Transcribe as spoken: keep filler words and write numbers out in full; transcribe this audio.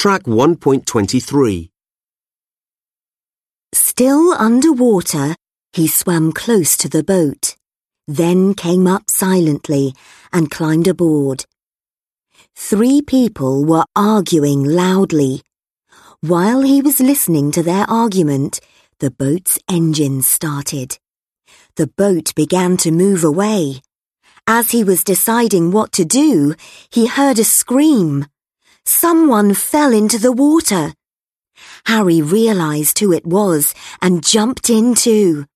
Track one point twenty-three. Still under water, he swam close to the boat, then came up silently and climbed aboard. Three people were arguing loudly. While he was listening to their argument, the boat's engine started. The boat began to move away. As he was deciding what to do, he heard a scream. Someone fell into the water. Harry realized who it was and jumped in too.